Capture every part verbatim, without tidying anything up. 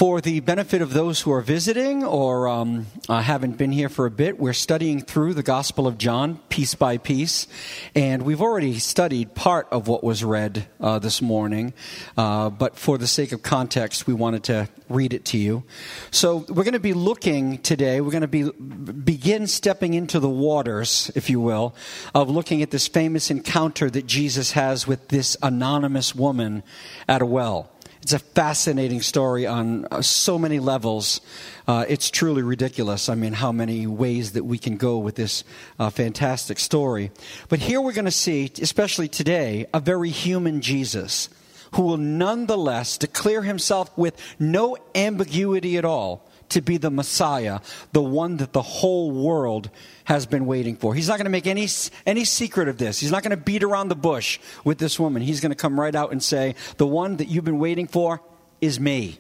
For the benefit of those who are visiting or um, uh, haven't been here for a bit, we're studying through the Gospel of John, piece by piece. And we've already studied part of what was read uh, this morning. Uh, but for the sake of context, we wanted to read it to you. So we're going to be looking today, we're going to be begin stepping into the waters, if you will, of looking at this famous encounter that Jesus has with this anonymous woman at a well. It's a fascinating story on uh, so many levels. Uh, it's truly ridiculous. I mean, how many ways that we can go with this uh, fantastic story. But here we're going to see, especially today, a very human Jesus who will nonetheless declare himself with no ambiguity at all to be the Messiah, the one that the whole world has been waiting for. He's not going to make any any secret of this. He's not going to beat around the bush with this woman. He's going to come right out and say, the one that you've been waiting for is me.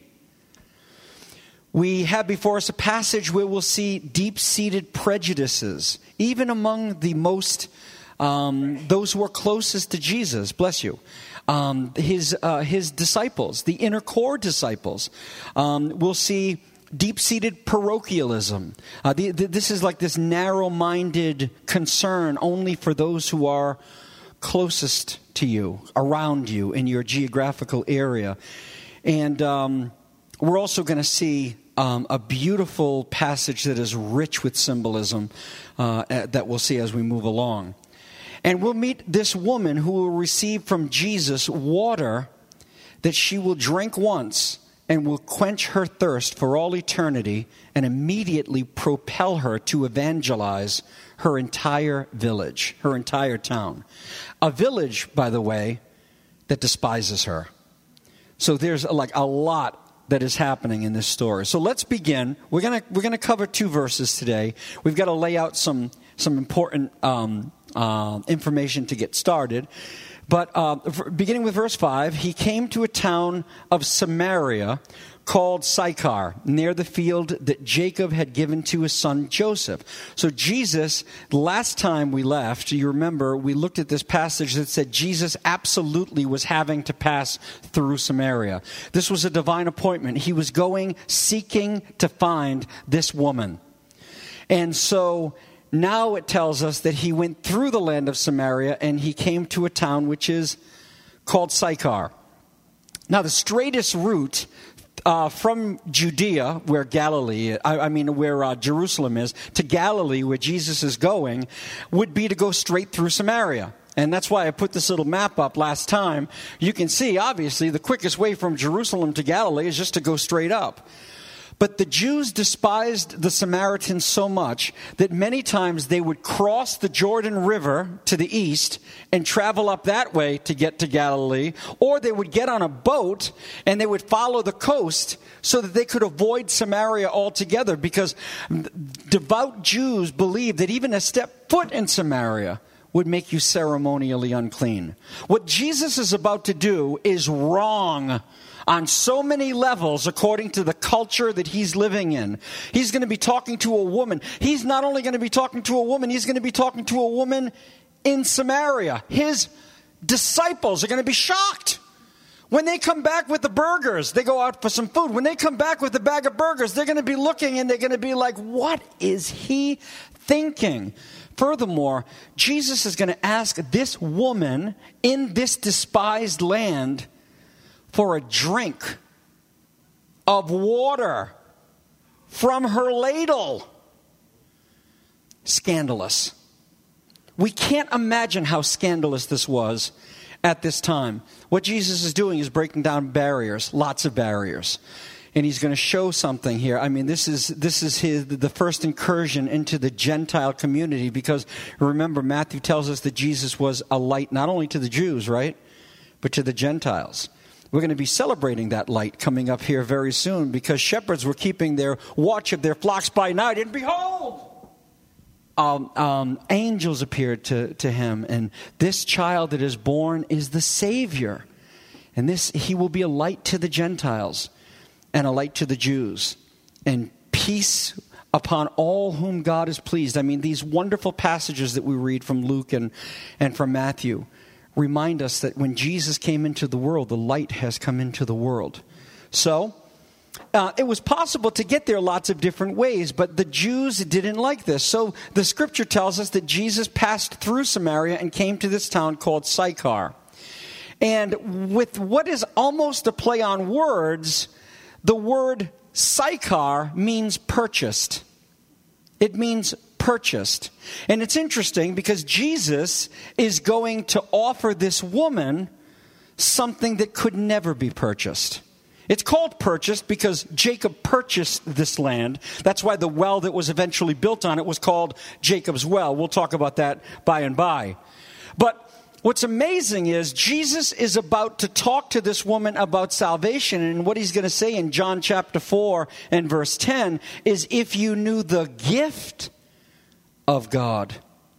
We have before us a passage where we'll see deep-seated prejudices, even among the most, um, those who are closest to Jesus, bless you. Um, his, uh, his disciples, the inner core disciples. Um, we'll see deep-seated parochialism. Uh, the, the, this is like this narrow-minded concern only for those who are closest to you, around you, in your geographical area. And um, we're also going to see um, a beautiful passage that is rich with symbolism uh, that we'll see as we move along. And we'll meet this woman who will receive from Jesus water that she will drink once and will quench her thirst for all eternity and immediately propel her to evangelize her entire village, her entire town. A village, by the way, that despises her. So there's like a lot that is happening in this story. So let's begin. We're gonna we're gonna cover two verses today. We've got to lay out some some important um, uh, information to get started. But uh, beginning with verse five, he came to a town of Samaria called Sychar, near the field that Jacob had given to his son Joseph. So Jesus, last time we left, you remember, we looked at this passage that said Jesus absolutely was having to pass through Samaria. This was a divine appointment. He was going, seeking to find this woman. And so now it tells us that he went through the land of Samaria and he came to a town which is called Sychar. Now the straightest route uh, from Judea, where Galilee, I, I mean where uh, Jerusalem is, to Galilee, where Jesus is going, would be to go straight through Samaria. And that's why I put this little map up last time. You can see, obviously, the quickest way from Jerusalem to Galilee is just to go straight up. But the Jews despised the Samaritans so much that many times they would cross the Jordan River to the east and travel up that way to get to Galilee, or they would get on a boat and they would follow the coast so that they could avoid Samaria altogether, because devout Jews believed that even a step foot in Samaria would make you ceremonially unclean. What Jesus is about to do is wrong on so many levels according to the culture that he's living in. He's going to be talking to a woman. He's not only going to be talking to a woman, he's going to be talking to a woman in Samaria. His disciples are going to be shocked. When they come back with the burgers, they go out for some food. When they come back with a bag of burgers, they're going to be looking and they're going to be like, what is he thinking? Furthermore, Jesus is going to ask this woman in this despised land for a drink of water from her ladle. Scandalous. We can't imagine how scandalous this was at this time. What Jesus is doing is breaking down barriers, lots of barriers. And he's going to show something here. I mean, this is this is his the first incursion into the Gentile community, because remember, Matthew tells us that Jesus was a light not only to the Jews, right, but to the Gentiles. We're going to be celebrating that light coming up here very soon, because shepherds were keeping their watch of their flocks by night, and behold, um, um, angels appeared to, to him, and this child that is born is the Savior, and this he will be a light to the Gentiles and a light to the Jews, and peace upon all whom God is pleased. I mean, these wonderful passages that we read from Luke and, and from Matthew remind us that when Jesus came into the world, the light has come into the world. So, Uh, it was possible to get there lots of different ways, but the Jews didn't like this. So the scripture tells us that Jesus passed through Samaria and came to this town called Sychar. And with what is almost a play on words, the word Sychar means purchased. It means purchased. And it's interesting because Jesus is going to offer this woman something that could never be purchased. It's called purchased because Jacob purchased this land. That's why the well that was eventually built on it was called Jacob's Well. We'll talk about that by and by. But what's amazing is Jesus is about to talk to this woman about salvation. And what he's going to say in John chapter four and verse ten is, if you knew the gift of God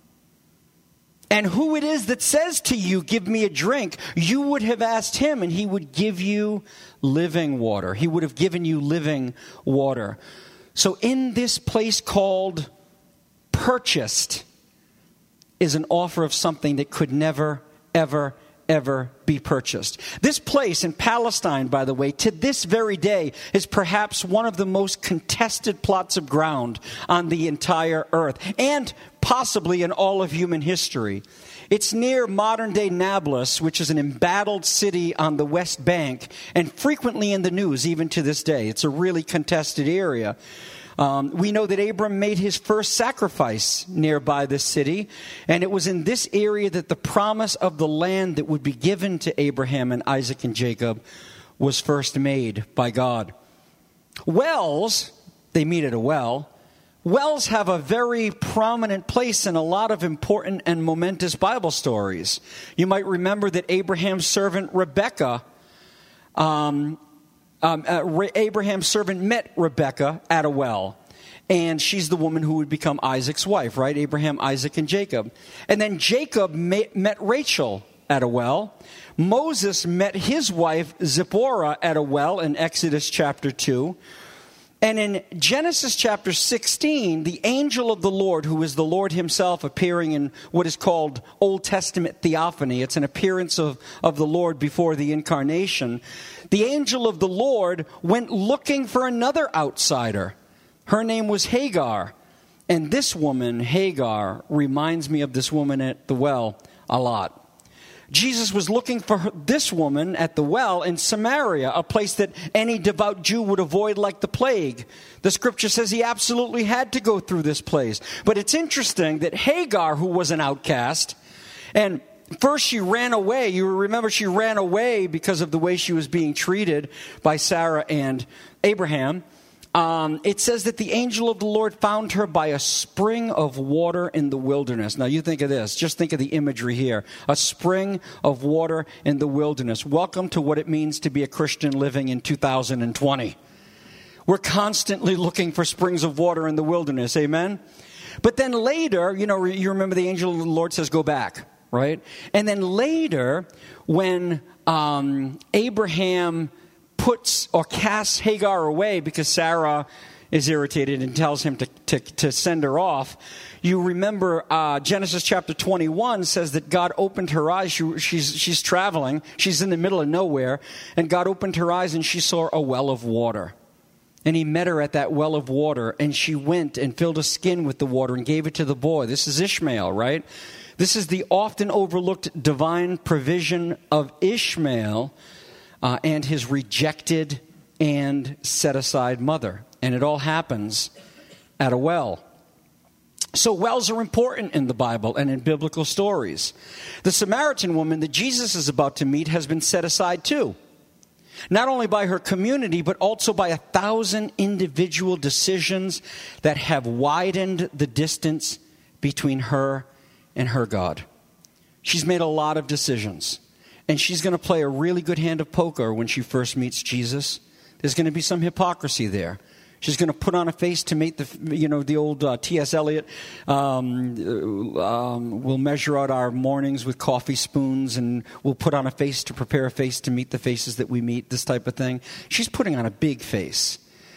and who it is that says to you, give me a drink, you would have asked him and he would give you living water. He would have given you living water. So in this place called purchased is an offer of something that could never, ever, ever be purchased. This place in Palestine, by the way, to this very day, is perhaps one of the most contested plots of ground on the entire earth, and possibly in all of human history. It's near modern-day Nablus, which is an embattled city on the West Bank, and frequently in the news, even to this day. It's a really contested area. Um, we know that Abram made his first sacrifice nearby this city, and it was in this area that the promise of the land that would be given to Abraham and Isaac and Jacob was first made by God. Wells, they meet at a well. Wells have a very prominent place in a lot of important and momentous Bible stories. You might remember that Abraham's servant Rebekah um, Um, uh, Re- Abraham's servant met Rebekah at a well. And she's the woman who would become Isaac's wife, right? Abraham, Isaac, and Jacob. And then Jacob ma- met Rachel at a well. Moses met his wife Zipporah at a well in Exodus chapter two. And in Genesis chapter sixteen, the angel of the Lord, who is the Lord himself appearing in what is called Old Testament theophany. It's an appearance of, of the Lord before the incarnation. The angel of the Lord went looking for another outsider. Her name was Hagar. And this woman, Hagar, reminds me of this woman at the well a lot. Jesus was looking for her, this woman at the well in Samaria, a place that any devout Jew would avoid like the plague. The scripture says he absolutely had to go through this place. But it's interesting that Hagar, who was an outcast, and first she ran away. You remember she ran away because of the way she was being treated by Sarah and Abraham. Um, it says that the angel of the Lord found her by a spring of water in the wilderness. Now you think of this. Just think of the imagery here. A spring of water in the wilderness. Welcome to what it means to be a Christian living in two thousand twenty. We're constantly looking for springs of water in the wilderness. Amen? But then later, you know, you remember the angel of the Lord says, go back, right? And then later, when um, Abraham puts or casts Hagar away because Sarah is irritated and tells him to, to, to send her off. You remember uh, Genesis chapter twenty-one says that God opened her eyes. She, she's, she's traveling. She's in the middle of nowhere. And God opened her eyes and she saw a well of water. And he met her at that well of water. And she went and filled a skin with the water and gave it to the boy. This is Ishmael, right? This is the often overlooked divine provision of Ishmael Uh, and his rejected and set aside mother. And it all happens at a well. So wells are important in the Bible and in biblical stories. The Samaritan woman that Jesus is about to meet has been set aside too. Not only by her community, but also by a thousand individual decisions that have widened the distance between her and her God. She's made a lot of decisions. And she's going to play a really good hand of poker when she first meets Jesus. There's going to be some hypocrisy there. She's going to put on a face to meet the, you know, the old uh, T S Eliot. Um, um, we'll measure out our mornings with coffee spoons, and we'll put on a face to prepare a face to meet the faces that we meet. This type of thing. She's putting on a big face.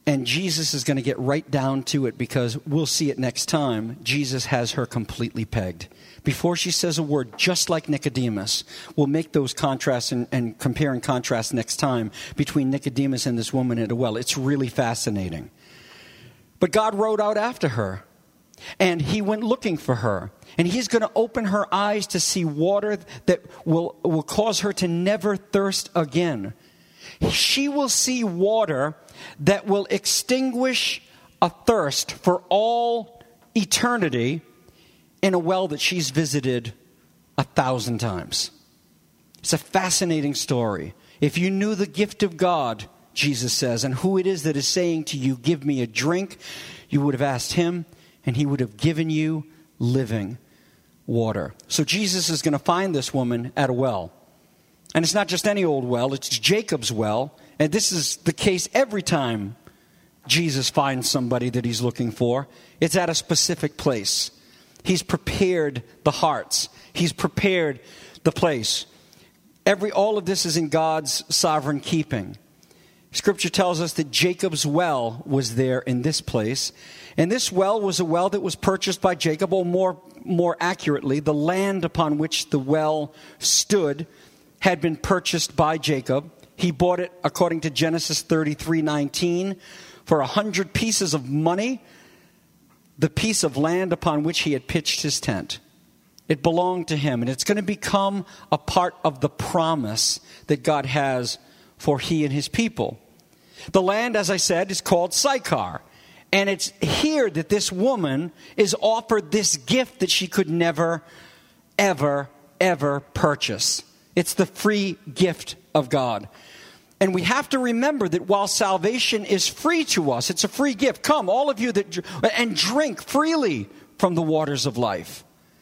And Jesus is going to get right down to it because we'll see it next time. Jesus has her completely pegged. Before she says a word, just like Nicodemus, we'll make those contrasts and, and compare and contrast next time between Nicodemus and this woman at a well. It's really fascinating. But God rode out after her, and he went looking for her. And he's going to open her eyes to see water that will, will cause her to never thirst again. She will see water that will extinguish a thirst for all eternity in a well that she's visited a thousand times. It's a fascinating story. If you knew the gift of God, Jesus says, and who it is that is saying to you, give me a drink, you would have asked him, and he would have given you living water. So Jesus is going to find this woman at a well. And it's not just any old well, it's Jacob's well. And this is the case every time Jesus finds somebody that he's looking for. It's at a specific place. He's prepared the hearts. He's prepared the place. Every, all of this is in God's sovereign keeping. Scripture tells us that Jacob's well was there in this place. And this well was a well that was purchased by Jacob, or more, more accurately, the land upon which the well stood had been purchased by Jacob. He bought it, according to Genesis thirty-three nineteen, for a hundred pieces of money, the piece of land upon which he had pitched his tent. It belonged to him, and it's going to become a part of the promise that God has for he and his people. The land, as I said, is called Sychar. And it's here that this woman is offered this gift that she could never, ever, ever purchase. It's the free gift of God. And we have to remember that while salvation is free to us, it's a free gift. Come, all of you that and drink freely from the waters of life.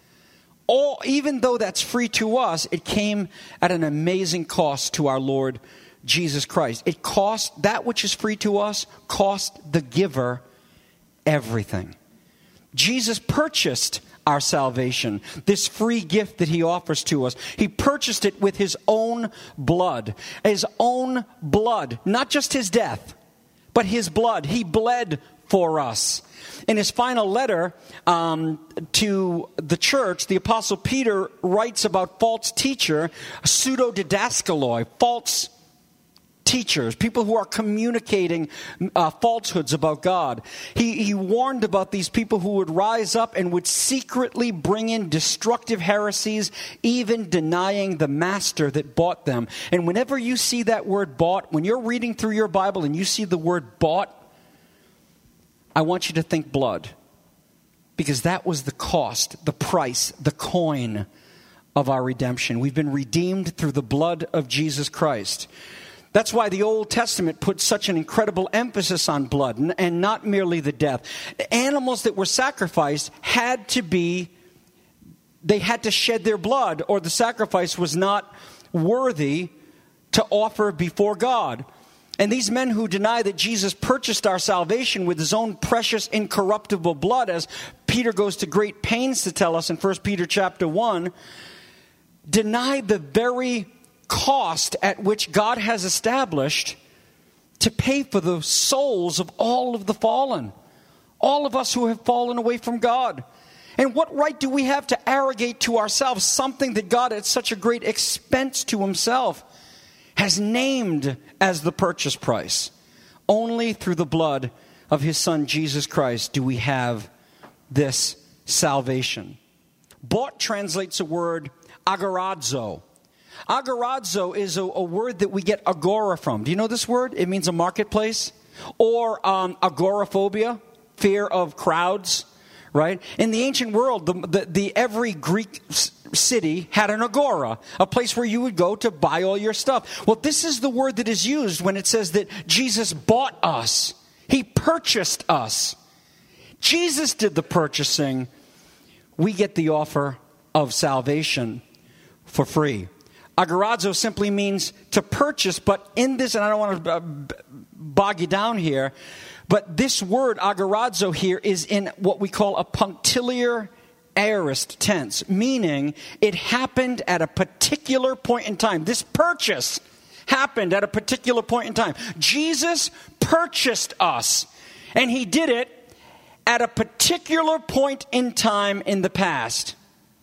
All, even though that's free to us, it came at an amazing cost to our Lord Jesus Christ. It cost, that which is free to us, cost the giver everything. Jesus purchased our salvation, this free gift that he offers to us. He purchased it with his own blood. His own blood, not just his death, but his blood. He bled for us. In his final letter um, to the church, the Apostle Peter writes about false teacher, pseudo-didaskaloi, false teachers, people who are communicating uh, falsehoods about God. He, he warned about these people who would rise up and would secretly bring in destructive heresies, even denying the master that bought them. And whenever you see that word bought, when you're reading through your Bible and you see the word bought, I want you to think blood. Because that was the cost, the price, the coin of our redemption. We've been redeemed through the blood of Jesus Christ. That's why the Old Testament put such an incredible emphasis on blood and not merely the death. The animals that were sacrificed had to be, they had to shed their blood, or the sacrifice was not worthy to offer before God. And these men who deny that Jesus purchased our salvation with his own precious incorruptible blood, as Peter goes to great pains to tell us in First Peter chapter one, deny the very cost at which God has established to pay for the souls of all of the fallen, all of us who have fallen away from God. And what right do we have to arrogate to ourselves something that God at such a great expense to himself has named as the purchase price? Only through the blood of his Son Jesus Christ do we have this salvation. Bought translates a word agorazo. Agorazo is a, a word that we get agora from. Do you know this word? It means a marketplace. Or um, agoraphobia, fear of crowds, right? In the ancient world, the, the, the every Greek s- city had an agora, a place where you would go to buy all your stuff. Well, this is the word that is used when it says that Jesus bought us. He purchased us. Jesus did the purchasing. We get the offer of salvation for free. Agorazo simply means to purchase, but in this, and I don't want to bog you down here, but this word agorazo here is in what we call a punctiliar aorist tense, meaning it happened at a particular point in time. This purchase happened at a particular point in time. Jesus purchased us. And he did it at a particular point in time in the past.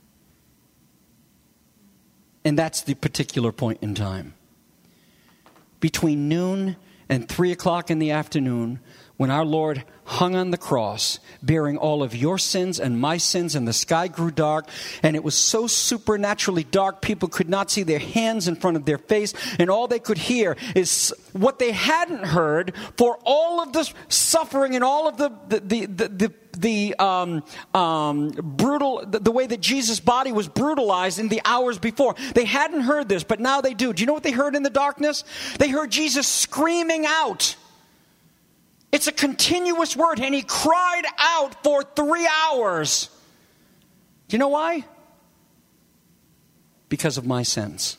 And that's the particular point in time. Between noon and three o'clock in the afternoon, when our Lord hung on the cross, bearing all of your sins and my sins, and the sky grew dark, and it was so supernaturally dark, people could not see their hands in front of their face, and all they could hear is what they hadn't heard for all of the suffering and all of the the the the, the, the um, um, brutal, the, the way that Jesus' body was brutalized in the hours before. They hadn't heard this, but now they do. Do you know what they heard in the darkness? They heard Jesus screaming out. It's a continuous word, and he cried out for three hours. Do you know why? Because of my sins.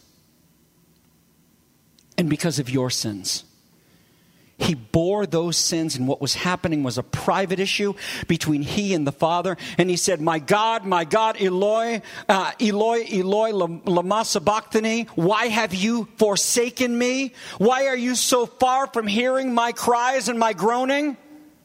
And because of your sins. He bore those sins, and what was happening was a private issue between he and the Father. And he said, my God, my God, Eloi, uh, Eloi, Eloi, lama sabachthani, why have you forsaken me? Why are you so far from hearing my cries and my groaning?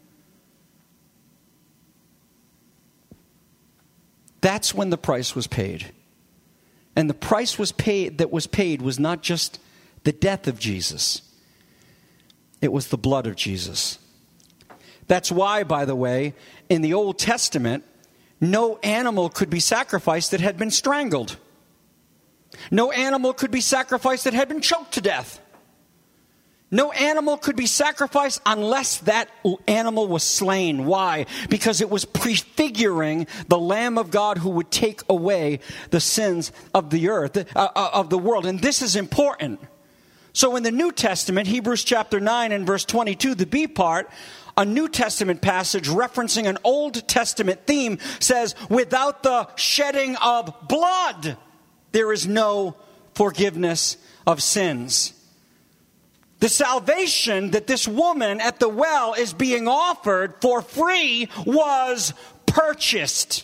That's when the price was paid. And the price was paid that was paid was not just the death of Jesus. It was the blood of Jesus. That's why, by the way, in the Old Testament, no animal could be sacrificed that had been strangled. No animal could be sacrificed that had been choked to death. No animal could be sacrificed unless that animal was slain. Why? Because it was prefiguring the Lamb of God who would take away the sins of the earth, uh, of the world. And this is important. So in the New Testament, Hebrews chapter nine and verse twenty-two, the B part, a New Testament passage referencing an Old Testament theme says, without the shedding of blood, there is no forgiveness of sins. The salvation that this woman at the well is being offered for free was purchased.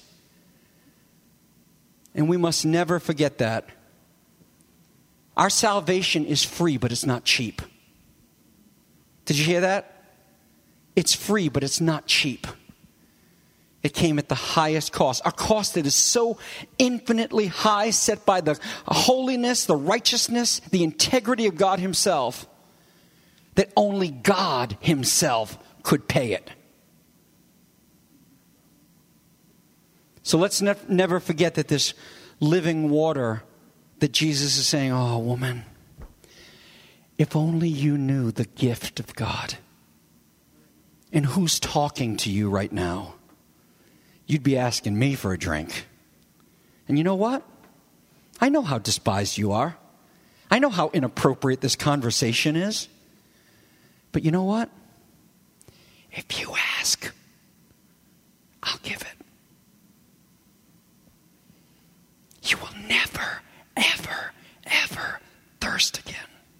And we must never forget that. Our salvation is free, but it's not cheap. Did you hear that? It's free, but it's not cheap. It came at the highest cost. A cost that is so infinitely high, set by the holiness, the righteousness, the integrity of God himself, that only God himself could pay it. So let's ne- never forget that this living water that Jesus is saying, oh, woman, if only you knew the gift of God and who's talking to you right now, you'd be asking me for a drink. And you know what? I know how despised you are. I know how inappropriate this conversation is. But you know what? If you ask, I'll give it. You will never, ever, ever thirst again.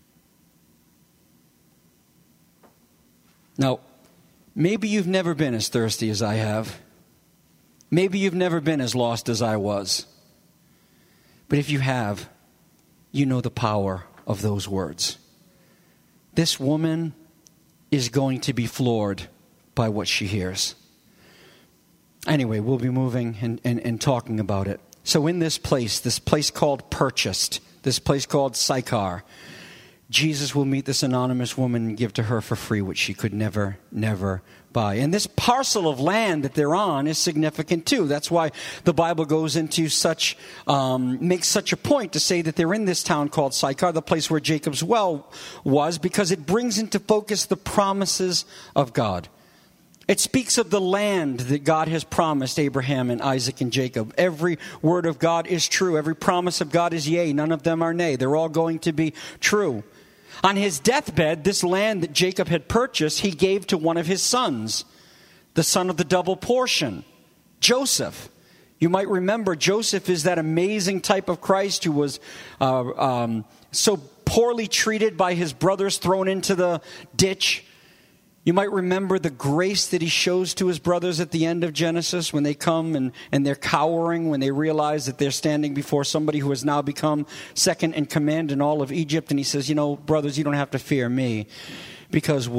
Now, maybe you've never been as thirsty as I have. Maybe you've never been as lost as I was. But if you have, you know the power of those words. This woman is going to be floored by what she hears. Anyway, we'll be moving and, and, and talking about it. So in this place, this place called Purchased, this place called Sychar, Jesus will meet this anonymous woman and give to her for free what she could never, never buy. And this parcel of land that they're on is significant too. That's why the Bible goes into such, um, makes such a point to say that they're in this town called Sychar, the place where Jacob's well was, because it brings into focus the promises of God. It speaks of the land that God has promised Abraham and Isaac and Jacob. Every word of God is true. Every promise of God is yea. None of them are nay. They're all going to be true. On his deathbed, this land that Jacob had purchased, he gave to one of his sons, the son of the double portion, Joseph. You might remember Joseph is that amazing type of Christ who was uh, um, so poorly treated by his brothers, thrown into the ditch. You might remember the grace that he shows to his brothers at the end of Genesis when they come and, and they're cowering, when they realize that they're standing before somebody who has now become second in command in all of Egypt. And he says, you know, brothers, you don't have to fear me, because what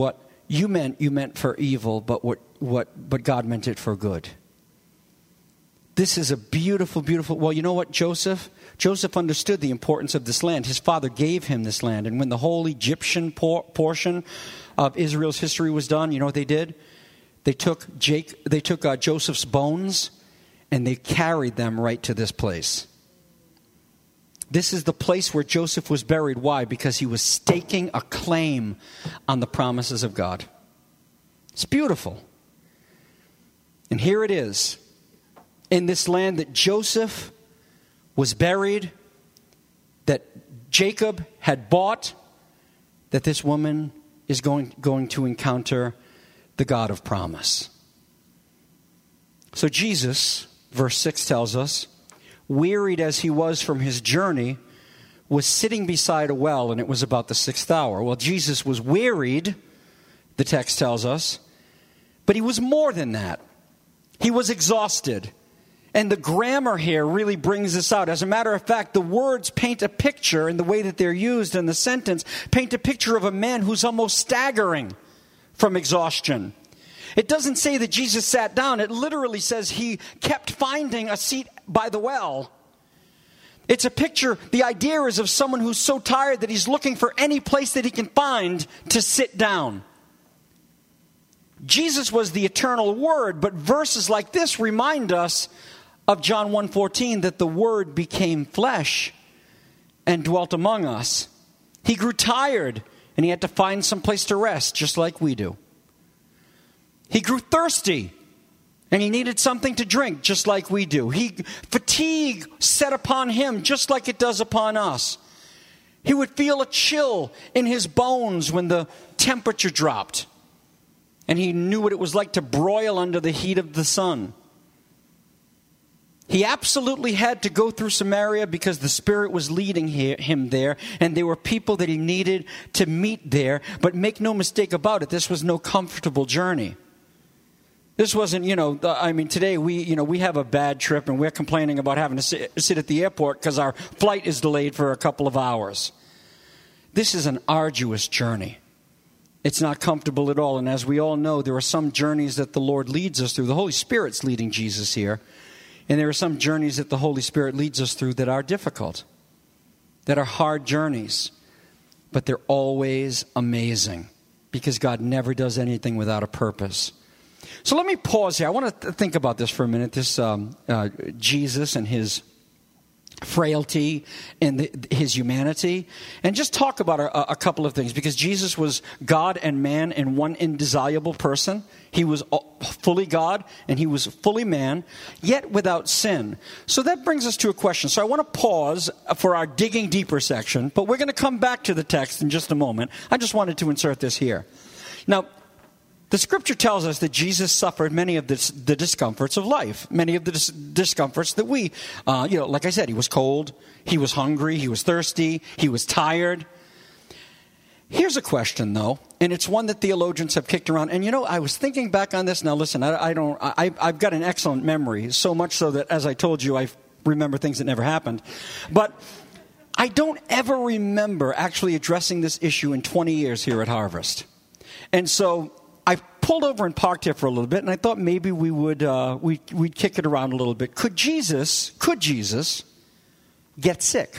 you meant you meant for evil, but what what but God meant it for good. This is a beautiful, beautiful. Well, you know what, Joseph? Joseph understood the importance of this land. His father gave him this land. And when the whole Egyptian por- portion of Israel's history was done, you know what they did? They took Jake, they took uh, Joseph's bones and they carried them right to this place. This is the place where Joseph was buried. Why? Because he was staking a claim on the promises of God. It's beautiful. And here it is. In this land that Joseph was buried, that Jacob had bought, that this woman is going, going to encounter the God of promise. So Jesus, verse six tells us, wearied as he was from his journey, was sitting beside a well, and it was about the sixth hour. Well, Jesus was wearied, the text tells us, but he was more than that. He was exhausted. And the grammar here really brings this out. As a matter of fact, the words paint a picture, in the way that they're used in the sentence, paint a picture of a man who's almost staggering from exhaustion. It doesn't say that Jesus sat down. It literally says he kept finding a seat by the well. It's a picture, the idea is of someone who's so tired that he's looking for any place that he can find to sit down. Jesus was the eternal Word, but verses like this remind us of John one fourteen, that the Word became flesh and dwelt among us. He grew tired and he had to find some place to rest, just like we do. He grew thirsty and he needed something to drink, just like we do. He fatigue set upon him, just like it does upon us. He would feel a chill in his bones when the temperature dropped, and he knew what it was like to broil under the heat of the sun. He absolutely had to go through Samaria because the Spirit was leading him there, and there were people that he needed to meet there. But make no mistake about it, this was no comfortable journey. This wasn't, you know, I mean, today we, you know, we have a bad trip and we're complaining about having to sit, sit at the airport because our flight is delayed for a couple of hours. This is an arduous journey. It's not comfortable at all. And as we all know, there are some journeys that the Lord leads us through. The Holy Spirit's leading Jesus here. And there are some journeys that the Holy Spirit leads us through that are difficult, that are hard journeys. But they're always amazing because God never does anything without a purpose. So let me pause here. I want to th- think about this for a minute, this um, uh, Jesus and his frailty and the, his humanity, and just talk about a, a couple of things, because Jesus was God and man in one indissoluble person. He was fully God and he was fully man, yet without sin. So that brings us to a question. So I want to pause for our digging deeper section, but we're going to come back to the text in just a moment. I just wanted to insert this here. Now, the scripture tells us that Jesus suffered many of the, the discomforts of life, many of the dis- discomforts that we, uh, you know, like I said, he was cold, he was hungry, he was thirsty, he was tired. Here's a question, though, and it's one that theologians have kicked around. And, you know, I was thinking back on this. Now, listen, I, I don't, I, I've got an excellent memory, so much so that, as I told you, I remember things that never happened. But I don't ever remember actually addressing this issue in twenty years here at Harvest. And so I pulled over and parked here for a little bit, and I thought maybe we would uh, we we'd kick it around a little bit. Could Jesus, could Jesus get sick?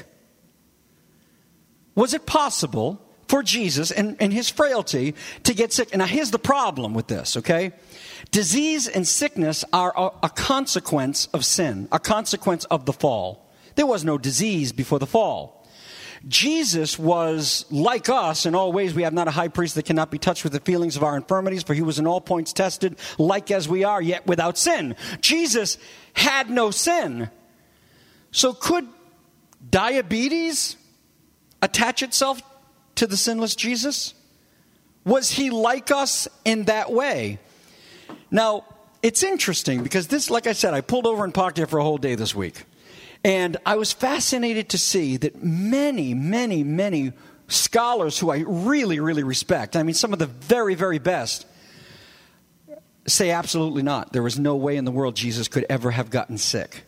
Was it possible for Jesus and, and his frailty to get sick? And now here's the problem with this, okay? Disease and sickness are a, a consequence of sin, a consequence of the fall. There was no disease before the fall. Jesus was like us in all ways. We have not a high priest that cannot be touched with the feelings of our infirmities, for he was in all points tested, like as we are, yet without sin. Jesus had no sin. So could diabetes attach itself to the sinless Jesus? Was he like us in that way? Now, it's interesting because this, like I said, I pulled over and parked here for a whole day this week. And I was fascinated to see that many, many, many scholars who I really, really respect, I mean, some of the very, very best, say absolutely not. There was no way in the world Jesus could ever have gotten sick.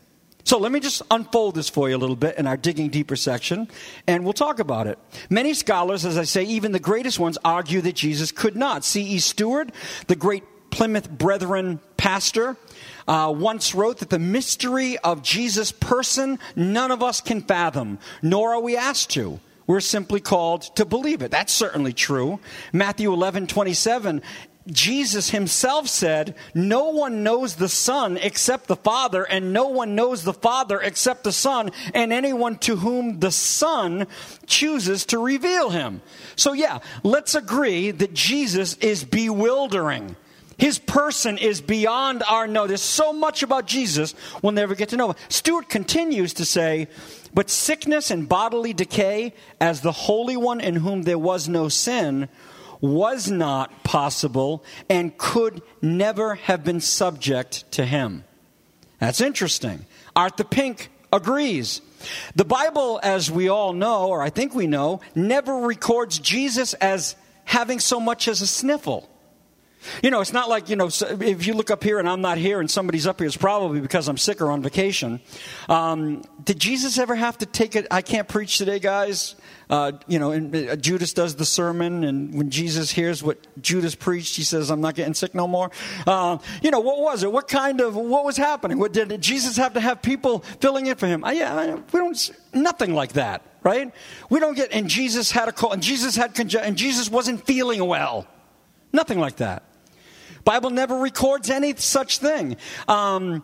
So let me just unfold this for you a little bit in our Digging Deeper section, and we'll talk about it. Many scholars, as I say, even the greatest ones, argue that Jesus could not. C E Stewart, the great Plymouth Brethren pastor, uh, once wrote that the mystery of Jesus' person none of us can fathom, nor are we asked to. We're simply called to believe it. That's certainly true. Matthew eleven twenty-seven, Jesus himself said, no one knows the Son except the Father, and no one knows the Father except the Son, and anyone to whom the Son chooses to reveal him. So yeah, let's agree that Jesus is bewildering. His person is beyond our know. There's so much about Jesus we'll never get to know. Stewart continues to say, but sickness and bodily decay, as the Holy One in whom there was no sin, was not possible and could never have been subject to him. That's interesting. Arthur Pink agrees. The Bible, as we all know, or I think we know, never records Jesus as having so much as a sniffle. You know, it's not like, you know, if you look up here and I'm not here and somebody's up here, it's probably because I'm sick or on vacation. Um, did Jesus ever have to take it? I can't preach today, guys. Uh, you know, and, uh, Judas does the sermon, and when Jesus hears what Judas preached, he says, I'm not getting sick no more. Uh, you know, what was it? What kind of, what was happening? What, did Jesus have to have people filling in for him? Uh, yeah, we don't, nothing like that, right? We don't get, and Jesus had a cold, and Jesus had, conge- and Jesus wasn't feeling well. Nothing like that. Bible never records any such thing. Um,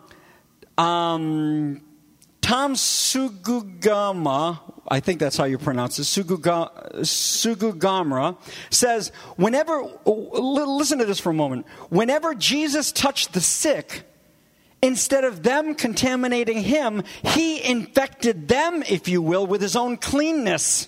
um, Tom Sugugama, I think that's how you pronounce it, Suguga, Sugugamra, says, whenever, listen to this for a moment, whenever Jesus touched the sick, instead of them contaminating him, he infected them, if you will, with his own cleanness.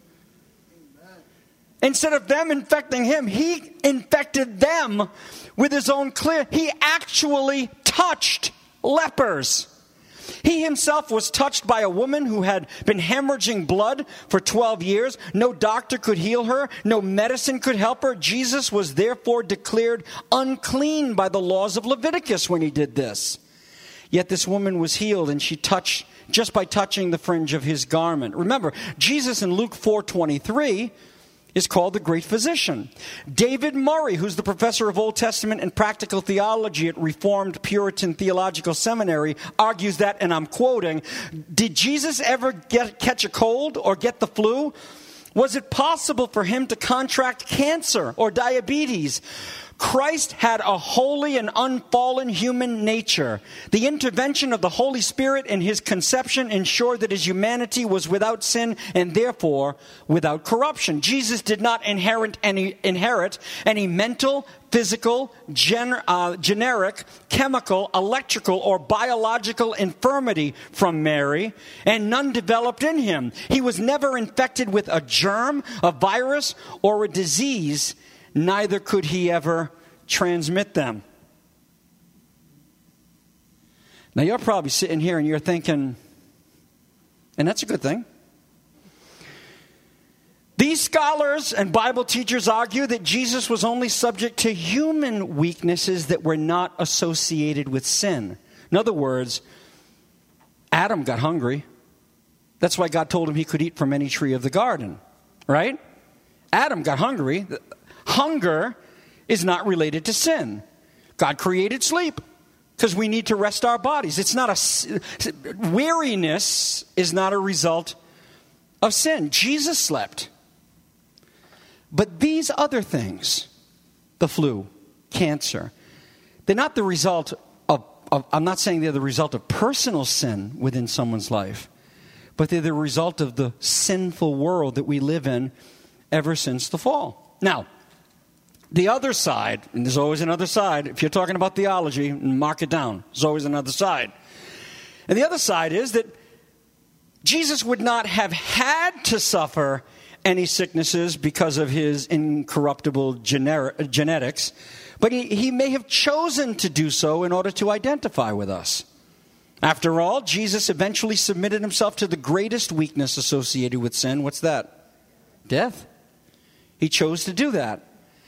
Instead of them infecting him, he infected them with his own clear. He actually touched lepers. He himself was touched by a woman who had been hemorrhaging blood for twelve years. No doctor could heal her. No medicine could help her. Jesus was therefore declared unclean by the laws of Leviticus when he did this. Yet this woman was healed, and she touched just by touching the fringe of his garment. Remember, Jesus in Luke four twenty-three is called the great physician. David Murray, who's the professor of Old Testament and practical theology at Reformed Puritan Theological Seminary, argues that, and I'm quoting, did Jesus ever get, catch a cold or get the flu? Was it possible for him to contract cancer or diabetes? Christ had a holy and unfallen human nature. The intervention of the Holy Spirit in his conception ensured that his humanity was without sin and therefore without corruption. Jesus did not inherit any, inherit any mental, physical, gen, uh, generic, chemical, electrical, or biological infirmity from Mary, and none developed in him. He was never infected with a germ, a virus, or a disease. Neither could he ever transmit them. Now you're probably sitting here and you're thinking, and that's a good thing. These scholars and Bible teachers argue that Jesus was only subject to human weaknesses that were not associated with sin. In other words, Adam got hungry. That's why God told him he could eat from any tree of the garden, right? Adam got hungry. Hunger is not related to sin. God created sleep because we need to rest our bodies. It's not a weariness is not a result of sin. Jesus slept. But these other things, the flu, cancer, they're not the result of, of I'm not saying they're the result of personal sin within someone's life, but they're the result of the sinful world that we live in ever since the fall. Now, the other side, and there's always another side, if you're talking about theology, mark it down, there's always another side. And the other side is that Jesus would not have had to suffer any sicknesses because of his incorruptible gener- genetics, but he, he may have chosen to do so in order to identify with us. After all, Jesus eventually submitted himself to the greatest weakness associated with sin. What's that? Death. He chose to do that.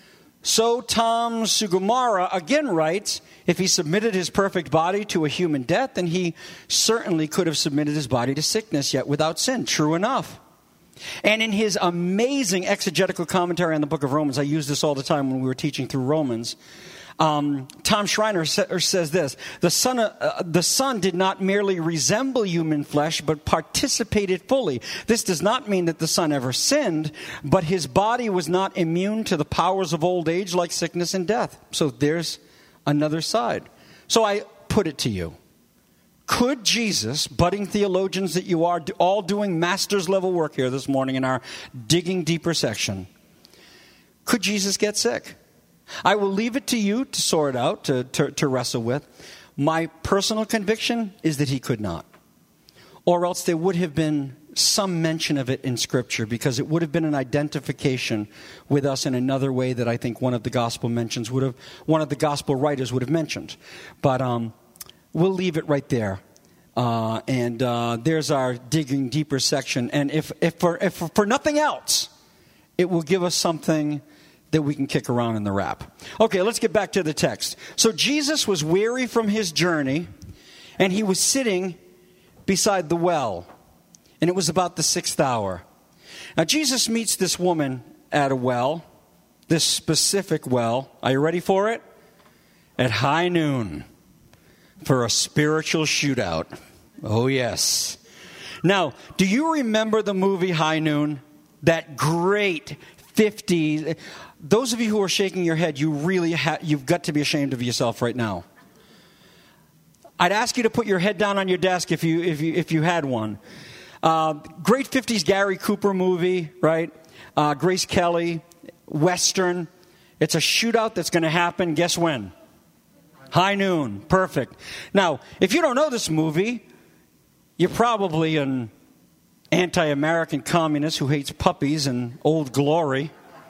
So Tom Sugimura again writes, if he submitted his perfect body to a human death, then he certainly could have submitted his body to sickness, yet without sin. True enough. And in his amazing exegetical commentary on the book of Romans, I use this all the time when we were teaching through Romans, um, Tom Schreiner sa- says this, the son, uh, the son did not merely resemble human flesh, but participated fully. This does not mean that the son ever sinned, but his body was not immune to the powers of old age like sickness and death. So there's another side. So I put it to you. Could Jesus, budding theologians that you are, all doing master's level work here this morning in our digging deeper section, could Jesus get sick? I will leave it to you to sort out, to, to, to wrestle with. My personal conviction is that he could not. Or else there would have been some mention of it in Scripture, because it would have been an identification with us in another way that I think one of the gospel mentions would have, one of the gospel writers would have mentioned. But um, we'll leave it right there. Uh, and uh, there's our digging deeper section. And if, if, for, if for nothing else, it will give us something that we can kick around in the rap. Okay, let's get back to the text. So Jesus was weary from his journey, and he was sitting beside the well. And it was about the sixth hour. Now, Jesus meets this woman at a well, this specific well. Are you ready for it? At high noon, for a spiritual shootout. Oh, yes. Now, do you remember the movie High Noon? That great fifties. Those of you who are shaking your head, you really ha- you've got to be ashamed of yourself right now. I'd ask you to put your head down on your desk if you if you if you had one. Uh, great fifties Gary Cooper movie, right? Uh, Grace Kelly, Western. It's a shootout that's going to happen. Guess when? High noon. Perfect. Now, if you don't know this movie, you're probably an anti-American communist who hates puppies and Old Glory.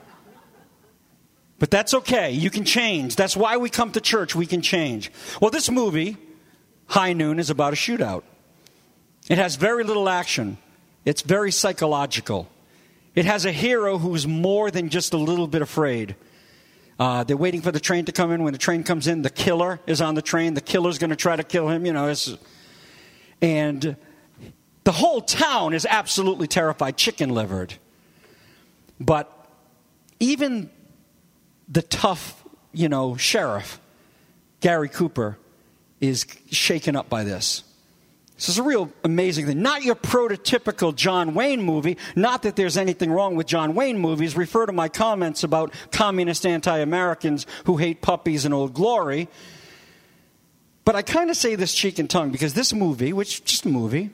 But that's okay. You can change. That's why we come to church. We can change. Well, this movie, High Noon, is about a shootout. It has very little action. It's very psychological. It has a hero who's more than just a little bit afraid. Uh, they're waiting for the train to come in. When the train comes in, the killer is on the train. The killer's going to try to kill him. You know, it's, and the whole town is absolutely terrified, chicken-livered. But even the tough, you know, sheriff, Gary Cooper, is shaken up by this. This is a real amazing thing. Not your prototypical John Wayne movie. Not that there's anything wrong with John Wayne movies. Refer to my comments about communist anti-Americans who hate puppies and Old Glory. But I kind of say this cheek and tongue because this movie, which is just a movie,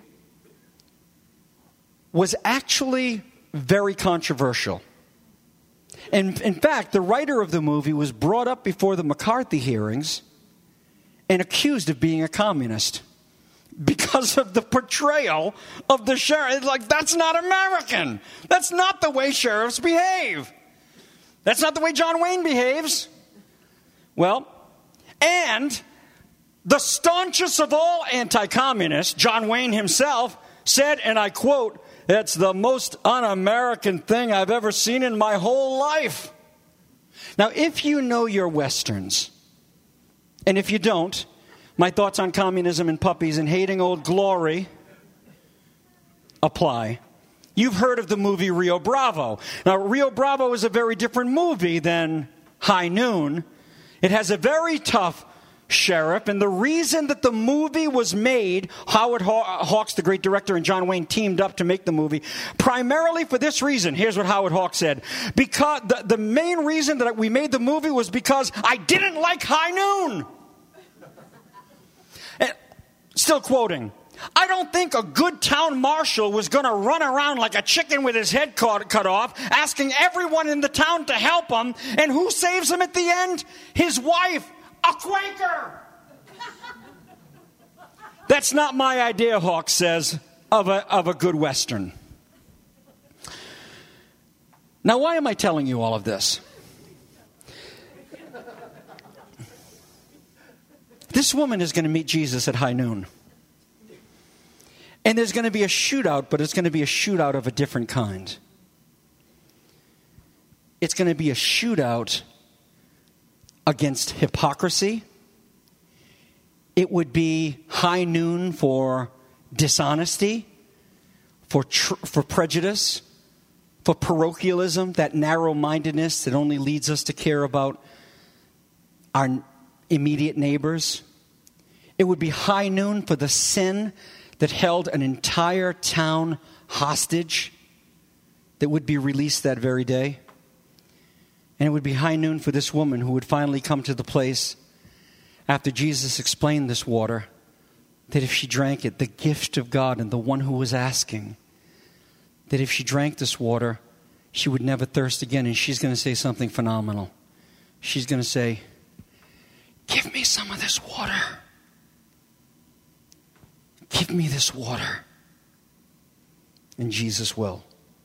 was actually very controversial. And in fact, the writer of the movie was brought up before the McCarthy hearings and accused of being a communist because of the portrayal of the sheriff. It's like, that's not American. That's not the way sheriffs behave. That's not the way John Wayne behaves. Well, and the staunchest of all anti-communists, John Wayne himself, said, and I quote, "It's the most un-American thing I've ever seen in my whole life." Now, if you know your Westerns, and if you don't, my thoughts on communism and puppies and hating Old Glory apply. You've heard of the movie Rio Bravo. Now, Rio Bravo is a very different movie than High Noon. It has a very tough sheriff, and the reason that the movie was made, Howard Haw- Hawks, the great director, and John Wayne teamed up to make the movie, primarily for this reason. Here's what Howard Hawks said. Because the, the main reason that we made the movie was because I didn't like High Noon. And, still quoting, "I don't think a good town marshal was going to run around like a chicken with his head cut, cut off, asking everyone in the town to help him, and who saves him at the end? His wife, a Quaker." That's not my idea, Hawks says, of a, of a good Western. Now, why am I telling you all of this? This woman is going to meet Jesus at high noon. And there's going to be a shootout, but it's going to be a shootout of a different kind. It's going to be a shootout against hypocrisy. It would be high noon for dishonesty, for tr- for prejudice, for parochialism, that narrow-mindedness that only leads us to care about our immediate neighbors. It would be high noon for the sin that held an entire town hostage that would be released that very day. And it would be high noon for this woman who would finally come to the place after Jesus explained this water, that if she drank it, the gift of God and the one who was asking, that if she drank this water, she would never thirst again. And she's going to say something phenomenal. She's going to say, "Give me some of this water. Give me this water." And Jesus will.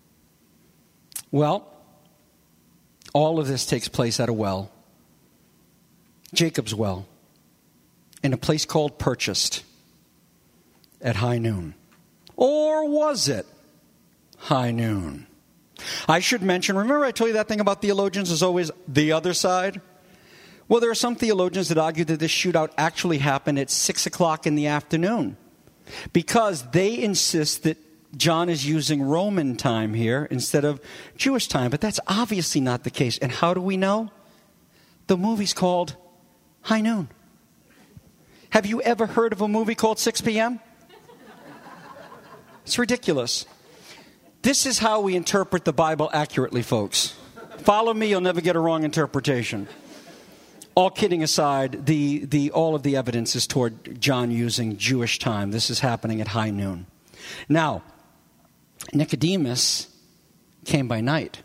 Well, all of this takes place at a well, Jacob's well, in a place called Purchased, at high noon. Or was it high noon? I should mention, remember I told you that thing about theologians is always the other side? Well, there are some theologians that argue that this shootout actually happened at six o'clock in the afternoon, because they insist that John is using Roman time here instead of Jewish time. But that's obviously not the case. And how do we know? The movie's called High Noon. Have you ever heard of a movie called six p.m.? It's ridiculous. This is how we interpret the Bible accurately, folks. Follow me, you'll never get a wrong interpretation. All kidding aside, the, the, all of the evidence is toward John using Jewish time. This is happening at high noon. Now, Nicodemus came by night.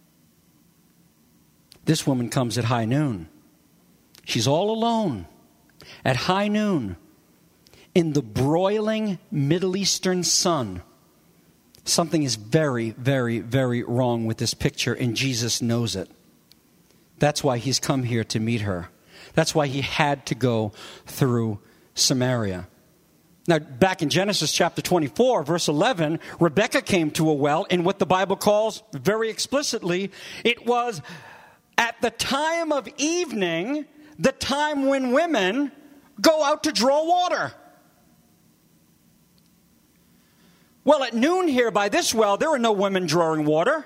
This woman comes at high noon. She's all alone at high noon in the broiling Middle Eastern sun. Something is very, very, very wrong with this picture, and Jesus knows it. That's why he's come here to meet her. That's why he had to go through Samaria. Now, back in Genesis chapter twenty-four, verse eleven, Rebekah came to a well in what the Bible calls, very explicitly, it was at the time of evening, the time when women go out to draw water. Well, at noon here by this well, there are no women drawing water.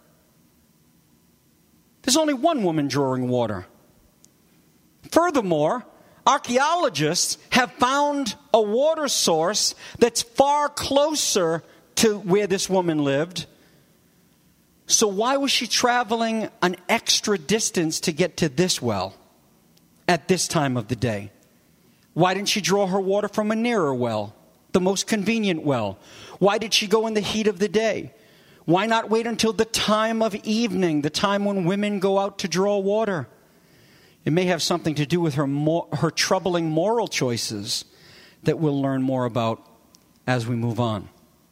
There's only one woman drawing water. Furthermore, archaeologists have found a water source that's far closer to where this woman lived. So why was she traveling an extra distance to get to this well at this time of the day? Why didn't she draw her water from a nearer well, the most convenient well? Why did she go in the heat of the day? Why not wait until the time of evening, the time when women go out to draw water? It may have something to do with her mo- her troubling moral choices that we'll learn more about as we move on.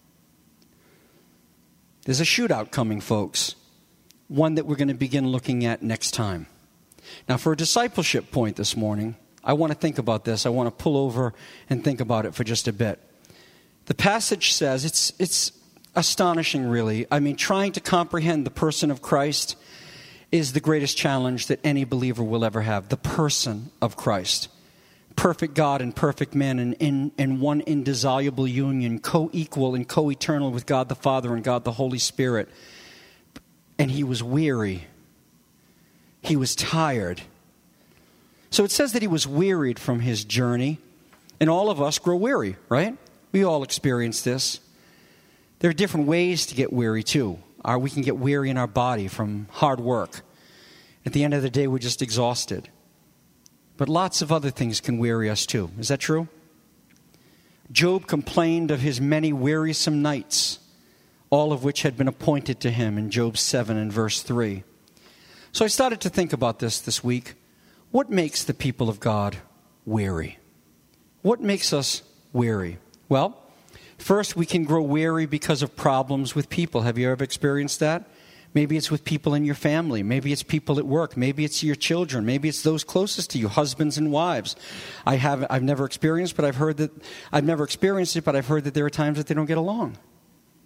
There's a shootout coming, folks. One that we're going to begin looking at next time. Now, for a discipleship point this morning, I want to think about this. I want to pull over and think about it for just a bit. The passage says, it's it's astonishing, really. I mean, trying to comprehend the person of Christ is the greatest challenge that any believer will ever have. The person of Christ. Perfect God and perfect man in, in, in one indissoluble union, co-equal and co-eternal with God the Father and God the Holy Spirit. And he was weary. He was tired. So it says that he was wearied from his journey. And all of us grow weary, right? We all experience this. There are different ways to get weary too. Or we can get weary in our body from hard work. At the end of the day, we're just exhausted. But lots of other things can weary us too. Is that true? Job complained of his many wearisome nights, all of which had been appointed to him in Job seven and verse three. So I started to think about this this week. What makes the people of God weary? What makes us weary? Well, first, we can grow weary because of problems with people. Have you ever experienced that? Maybe it's with people in your family. Maybe it's people at work. Maybe it's your children. Maybe it's those closest to you, husbands and wives. I have, I've never experienced, but I've heard that, I've never experienced it, but I've heard that there are times that they don't get along.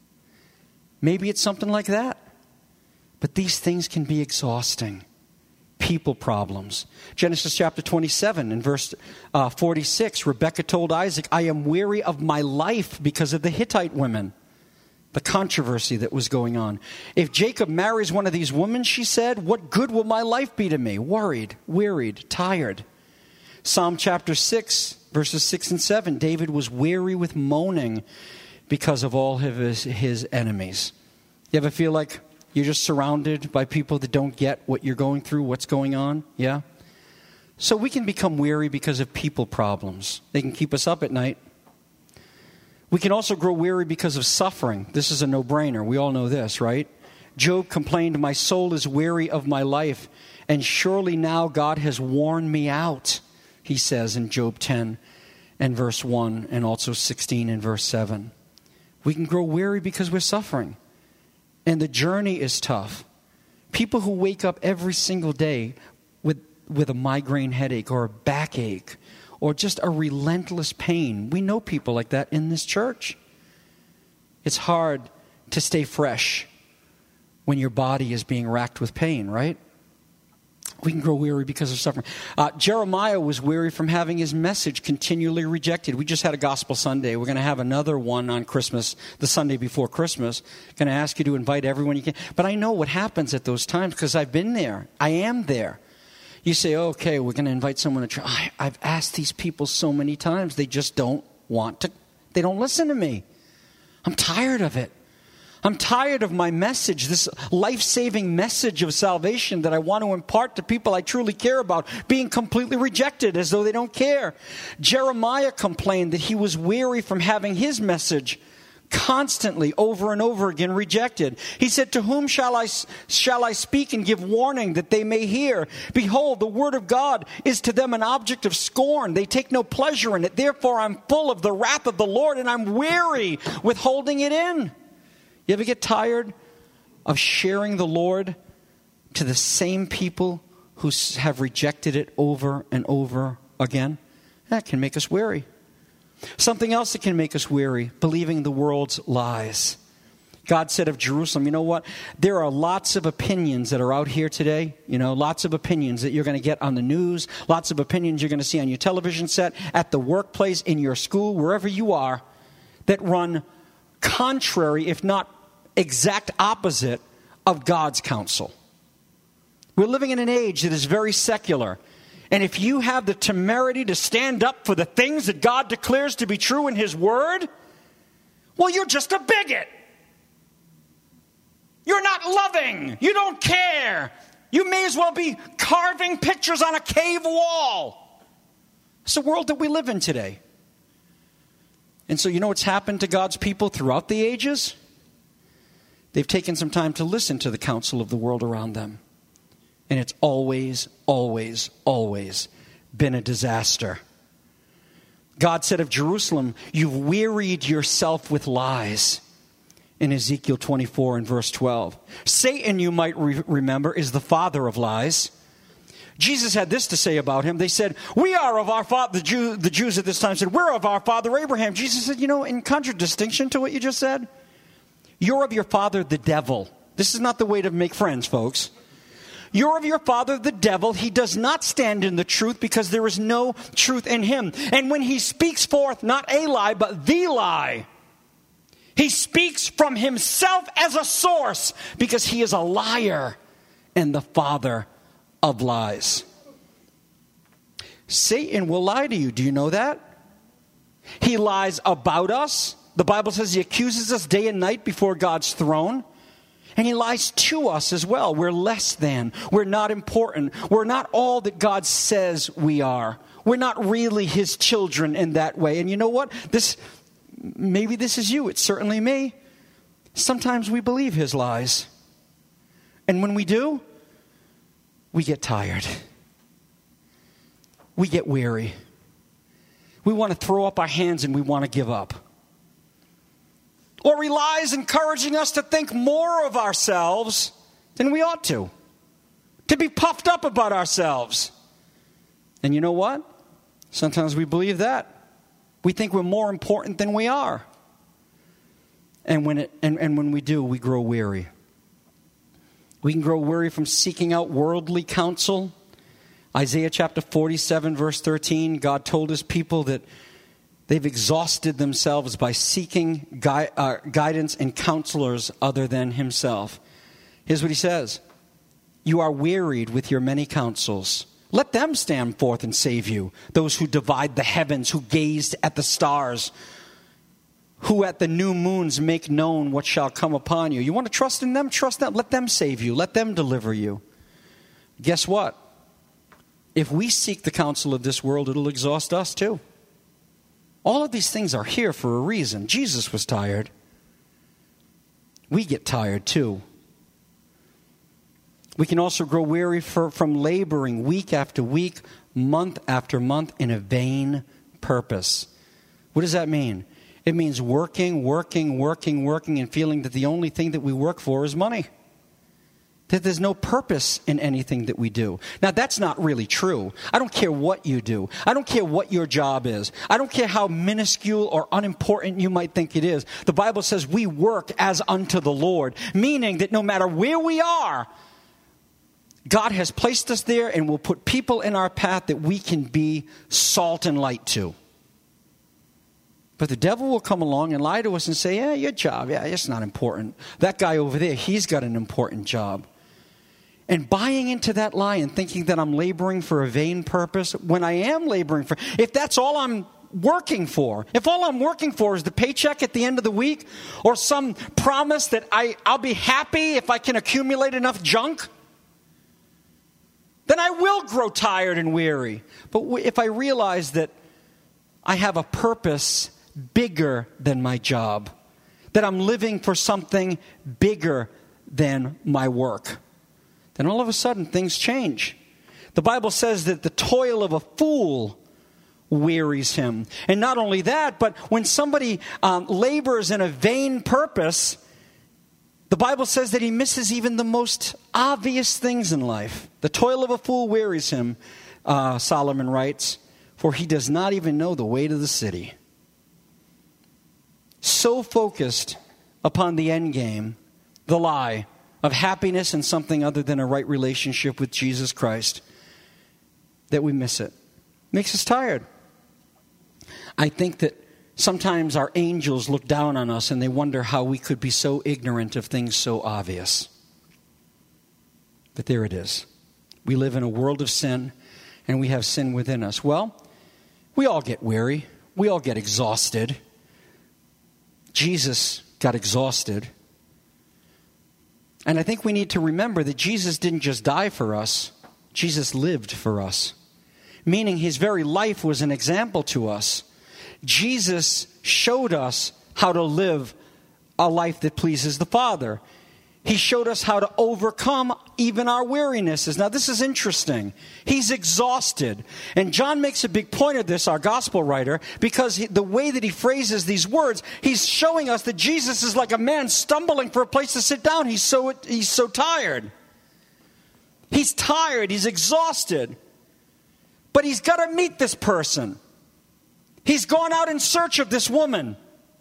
Maybe it's something like that. But these things can be exhausting. people problems. Genesis chapter twenty-seven and verse uh, forty-six, Rebekah told Isaac, I am weary of my life because of the Hittite women. The controversy that was going on. If Jacob marries one of these women, she said, what good will my life be to me? Worried, wearied, tired. Psalm chapter six, verses six and seven, David was weary with moaning because of all of his, his enemies. You ever feel like you're just surrounded by people that don't get what you're going through, what's going on? Yeah? So we can become weary because of people problems. They can keep us up at night. We can also grow weary because of suffering. This is a no-brainer. We all know this, right? Job complained, my soul is weary of my life, and surely now God has worn me out, he says in Job ten and verse one, and also sixteen and verse seven. We can grow weary because we're suffering, and the journey is tough. People who wake up every single day with, with a migraine headache or a backache, or just a relentless pain. We know people like that in this church. It's hard to stay fresh when your body is being racked with pain, right? We can grow weary because of suffering. Uh, Jeremiah was weary from having his message continually rejected. We just had a Gospel Sunday. We're going to have another one on Christmas, the Sunday before Christmas. Going to ask you to invite everyone you can. But I know what happens at those times because I've been there. I am there. You say, okay, we're going to invite someone to try. I've asked these people so many times. They just don't want to. They don't listen to me. I'm tired of it. I'm tired of my message, this life-saving message of salvation that I want to impart to people I truly care about, being completely rejected as though they don't care. Jeremiah complained that he was weary from having his message constantly over and over again rejected. He said, to whom shall I, shall I speak and give warning that they may hear? Behold, the word of God is to them an object of scorn. They take no pleasure in it. Therefore, I'm full of the wrath of the Lord, and I'm weary with holding it in. You ever get tired of sharing the Lord to the same people who have rejected it over and over again? That can make us weary. Something else that can make us weary, believing the world's lies. God said of Jerusalem, you know what? There are lots of opinions that are out here today. You know, lots of opinions that you're going to get on the news. Lots of opinions you're going to see on your television set, at the workplace, in your school, wherever you are, that run contrary, if not exact opposite, of God's counsel. We're living in an age that is very secular. And if you have the temerity to stand up for the things that God declares to be true in His Word, well, you're just a bigot. You're not loving. You don't care. You may as well be carving pictures on a cave wall. It's the world that we live in today. And so you know what's happened to God's people throughout the ages? They've taken some time to listen to the counsel of the world around them. And it's always, always, always been a disaster. God said of Jerusalem, you've wearied yourself with lies. In Ezekiel twenty-four and verse twelve. Satan, you might re- remember, is the father of lies. Jesus had this to say about him. They said, we are of our father, the, Jew, the Jews at this time said, we're of our father Abraham. Jesus said, you know, in contradistinction to what you just said, you're of your father the devil. This is not the way to make friends, folks. You're of your father the devil. He does not stand in the truth because there is no truth in him. And when he speaks forth not a lie, but the lie, he speaks from himself as a source because he is a liar and the father of lies. Satan will lie to you. Do you know that? He lies about us. The Bible says he accuses us day and night before God's throne. And he lies to us as well. We're less than. We're not important. We're not all that God says we are. We're not really his children in that way. And you know what? This, maybe this is you. It's certainly me. Sometimes we believe his lies. And when we do, we get tired. We get weary. We want to throw up our hands and we want to give up. Or he lies encouraging us to think more of ourselves than we ought to. To be puffed up about ourselves. And you know what? Sometimes we believe that. We think we're more important than we are. And when it and, and when we do, we grow weary. We can grow weary from seeking out worldly counsel. Isaiah chapter forty-seven, verse thirteen, God told his people that they've exhausted themselves by seeking gui- uh, guidance and counselors other than himself. Here's what he says. You are wearied with your many counsels. Let them stand forth and save you. Those who divide the heavens, who gazed at the stars, who at the new moons make known what shall come upon you. You want to trust in them? Trust them. Let them save you. Let them deliver you. Guess what? If we seek the counsel of this world, it'll exhaust us too. All of these things are here for a reason. Jesus was tired. We get tired too. We can also grow weary for, from laboring week after week, month after month in a vain purpose. What does that mean? It means working, working, working, working, and feeling that the only thing that we work for is money. That there's no purpose in anything that we do. Now, that's not really true. I don't care what you do. I don't care what your job is. I don't care how minuscule or unimportant you might think it is. The Bible says we work as unto the Lord, meaning that no matter where we are, God has placed us there and will put people in our path that we can be salt and light to. But the devil will come along and lie to us and say, yeah, your job, yeah, it's not important. That guy over there, he's got an important job. And buying into that lie and thinking that I'm laboring for a vain purpose, when I am laboring for, if that's all I'm working for, if all I'm working for is the paycheck at the end of the week, or some promise that I, I'll be happy if I can accumulate enough junk, then I will grow tired and weary. But if I realize that I have a purpose bigger than my job, that I'm living for something bigger than my work, then all of a sudden things change. The Bible says that the toil of a fool wearies him. And not only that, but when somebody um, labors in a vain purpose, the Bible says that he misses even the most obvious things in life. The toil of a fool wearies him, uh, Solomon writes, for he does not even know the way to the city. So focused upon the end game, the lie of happiness and something other than a right relationship with Jesus Christ, that we miss it. Makes us tired. I think that sometimes our angels look down on us and they wonder how we could be so ignorant of things so obvious. But there it is. We live in a world of sin and we have sin within us. Well, we all get weary. We all get exhausted. Jesus got exhausted. And I think we need to remember that Jesus didn't just die for us. Jesus lived for us. Meaning his very life was an example to us. Jesus showed us how to live a life that pleases the Father. He showed us how to overcome even our wearinesses. Now, this is interesting. He's exhausted. And John makes a big point of this, our gospel writer, because he, the way that he phrases these words, he's showing us that Jesus is like a man stumbling for a place to sit down. He's so, he's so tired. He's tired. He's exhausted. But he's got to meet this person. He's gone out in search of this woman.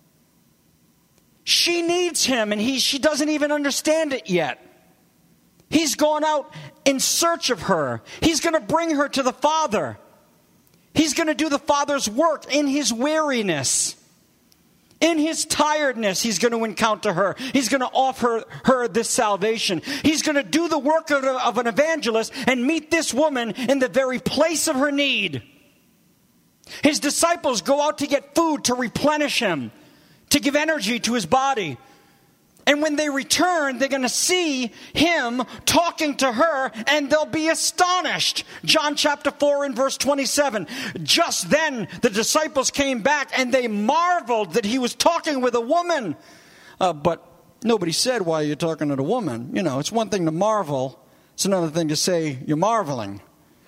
She needs him, and he, she doesn't even understand it yet. He's gone out in search of her. He's going to bring her to the Father. He's going to do the Father's work in his weariness. In his tiredness, he's going to encounter her. He's going to offer her this salvation. He's going to do the work of, of an evangelist and meet this woman in the very place of her need. His disciples go out to get food to replenish him, to give energy to his body. And when they return, they're going to see him talking to her, and they'll be astonished. John chapter four and verse twenty-seven. Just then the disciples came back, and they marveled that he was talking with a woman. Uh, but nobody said, why are you talking to a woman? You know, it's one thing to marvel. It's another thing to say you're marveling.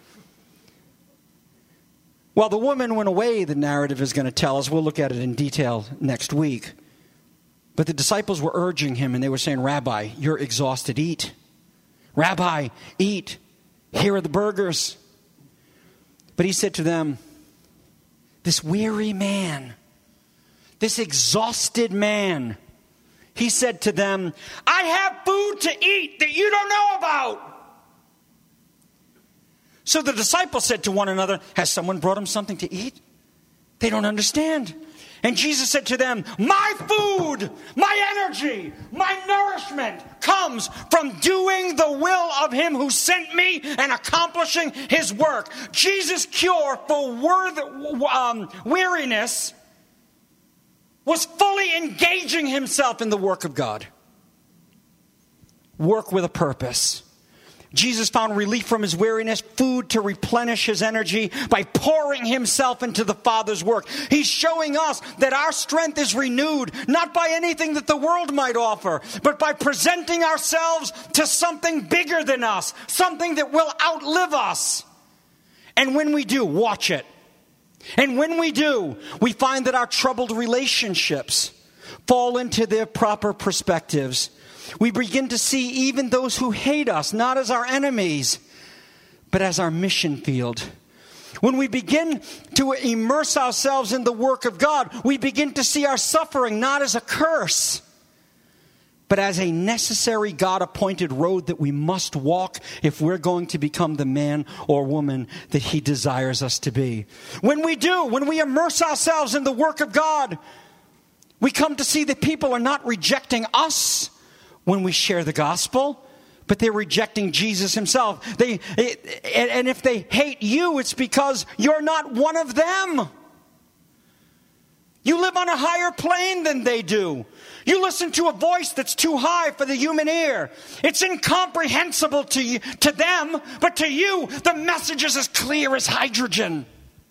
Well, the woman went away, the narrative is going to tell us. We'll look at it in detail next week. But the disciples were urging him, and they were saying, Rabbi, you're exhausted. Eat. Rabbi, eat. Here are the burgers. But he said to them, this weary man, this exhausted man, he said to them, I have food to eat that you don't know about. So the disciples said to one another, has someone brought him something to eat? They don't understand. And Jesus said to them, my food, my energy, my nourishment comes from doing the will of him who sent me and accomplishing his work. Jesus' cure for worth, um, weariness was fully engaging himself in the work of God. Work with a purpose. Jesus found relief from his weariness, food to replenish his energy by pouring himself into the Father's work. He's showing us that our strength is renewed, not by anything that the world might offer, but by presenting ourselves to something bigger than us, something that will outlive us. And when we do, watch it. And when we do, we find that our troubled relationships fall into their proper perspectives. We begin to see even those who hate us, not as our enemies, but as our mission field. When we begin to immerse ourselves in the work of God, we begin to see our suffering not as a curse, but as a necessary God-appointed road that we must walk if we're going to become the man or woman that he desires us to be. When we do, when we immerse ourselves in the work of God, we come to see that people are not rejecting us when we share the gospel, but they're rejecting Jesus himself. They, and if they hate you, it's because you're not one of them. You live on a higher plane than they do. You listen to a voice that's too high for the human ear. It's incomprehensible to you, to them, but to you, the message is as clear as hydrogen.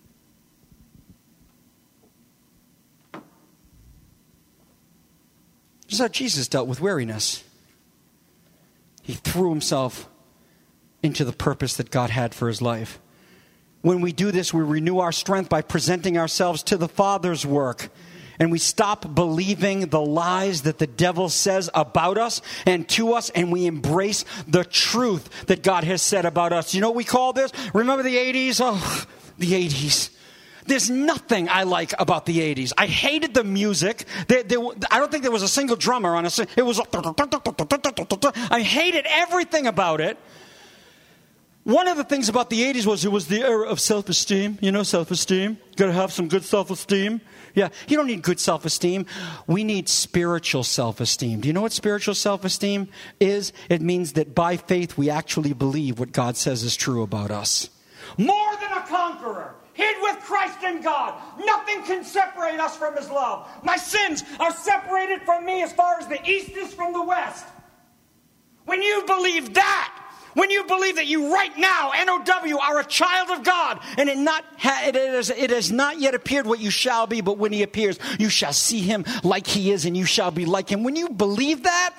This is how Jesus dealt with weariness. He threw himself into the purpose that God had for his life. When we do this, we renew our strength by presenting ourselves to the Father's work. And we stop believing the lies that the devil says about us and to us, and we embrace the truth that God has said about us. You know what we call this? Remember the eighties? Oh, the eighties. There's nothing I like about the eighties. I hated the music. There, there, I don't think there was a single drummer on it. It was. I hated everything about it. One of the things about the eighties was it was the era of self-esteem. You know, self-esteem. Got to have some good self-esteem. Yeah, you don't need good self-esteem. We need spiritual self-esteem. Do you know what spiritual self-esteem is? It means that by faith we actually believe what God says is true about us. More than a conqueror. Hid with Christ in God. Nothing can separate us from his love. My sins are separated from me as far as the east is from the west. When you believe that, when you believe that you right now, N O W, are a child of God, and it, not ha- it, is, it has not yet appeared what you shall be, but when he appears, you shall see him like he is, and you shall be like him. When you believe that,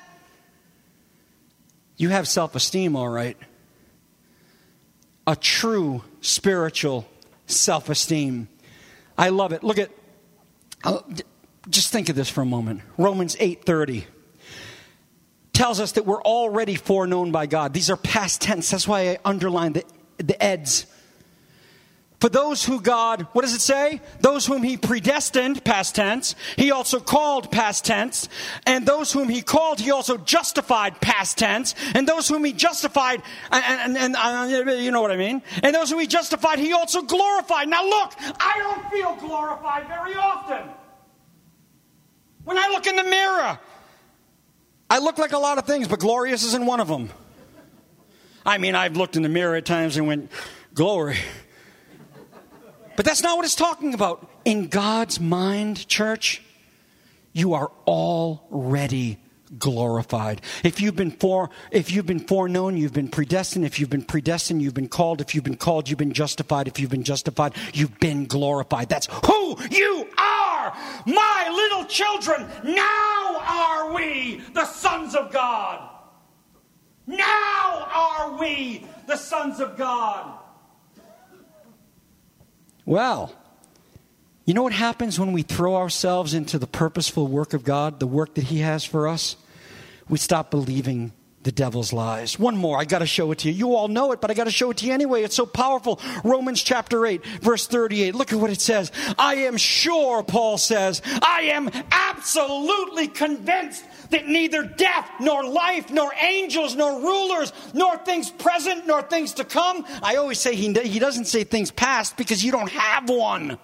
you have self-esteem, all right. A true spiritual self-esteem. I love it. Look at, uh, just think of this for a moment. Romans eight thirty tells us that we're already foreknown by God. These are past tense. That's why I underlined the, the eds. For those who God, what does it say? Those whom he predestined, past tense. He also called, past tense. And those whom he called, he also justified, past tense. And those whom he justified, and, and, and uh, you know what I mean. And those whom he justified, he also glorified. Now look, I don't feel glorified very often. When I look in the mirror, I look like a lot of things, but glorious isn't one of them. I mean, I've looked in the mirror at times and went, glory. But that's not what it's talking about. In God's mind, church, you are already glorified. If you've been fore, if you've been foreknown, you've been predestined. If you've been predestined, you've been called. If you've been called, you've been justified. If you've been justified, you've been glorified. That's who you are, my little children. Now are we the sons of God. Now are we the sons of God. Well, you know what happens when we throw ourselves into the purposeful work of God, the work that he has for us? We stop believing the devil's lies. One more, I got to show it to you. You all know it, but I got to show it to you anyway. It's so powerful. Romans chapter eight, verse thirty-eight. Look at what it says. I am sure, Paul says, I am absolutely convinced that neither death, nor life, nor angels, nor rulers, nor things present, nor things to come. I always say he, he doesn't say things past because you don't have one.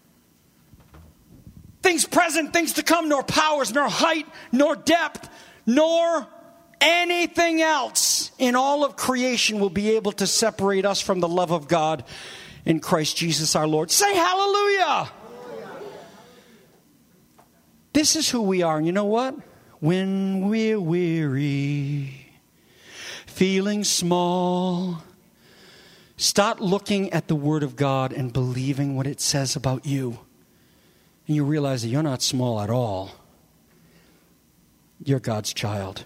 Things present, things to come, nor powers, nor height, nor depth, nor anything else in all of creation will be able to separate us from the love of God in Christ Jesus our Lord. Say hallelujah. This is who we are. And you know what? When we're weary, feeling small, start looking at the Word of God and believing what it says about you. And you realize that you're not small at all. You're God's child.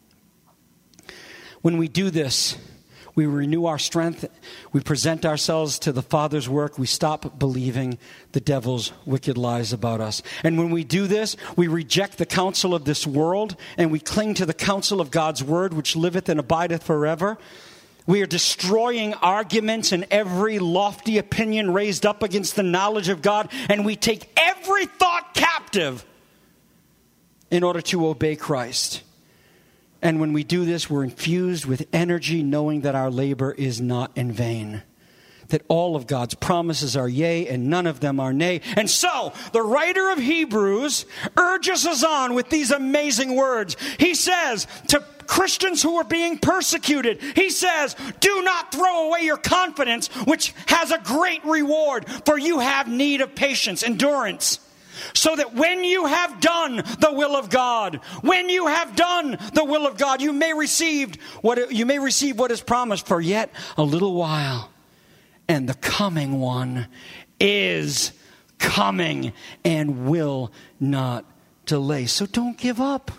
When we do this, we renew our strength. We present ourselves to the Father's work. We stop believing the devil's wicked lies about us. And when we do this, we reject the counsel of this world and we cling to the counsel of God's word, which liveth and abideth forever. We are destroying arguments and every lofty opinion raised up against the knowledge of God. And we take every thought captive in order to obey Christ. And when we do this, we're infused with energy, knowing that our labor is not in vain. That all of God's promises are yea, and none of them are nay. And so, the writer of Hebrews urges us on with these amazing words. He says to Christians who are being persecuted, he says, do not throw away your confidence, which has a great reward, for you have need of patience, endurance. So that when you have done the will of God, when you have done the will of God, you may receive what you may receive what is promised for yet a little while. And the coming one is coming and will not delay. So don't give up.